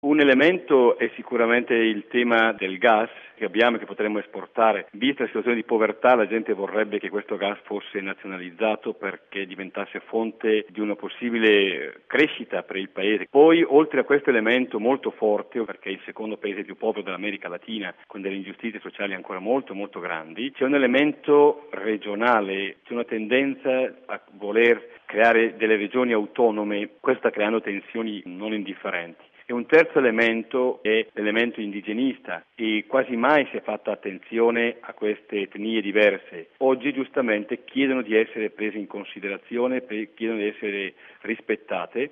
Un elemento è sicuramente il tema del gas che abbiamo e che potremmo esportare. Vista la situazione di povertà, la gente vorrebbe che questo gas fosse nazionalizzato perché diventasse fonte di una possibile crescita per il paese. Poi, oltre a questo elemento molto forte, perché è il secondo paese più povero dell'America Latina, con delle ingiustizie sociali ancora molto molto grandi, c'è un elemento regionale, c'è una tendenza a voler creare delle regioni autonome, questo sta creando tensioni non indifferenti. E un terzo elemento è l'elemento indigenista e quasi mai si è fatta attenzione a queste etnie diverse. Oggi giustamente chiedono di essere prese in considerazione, chiedono di essere rispettate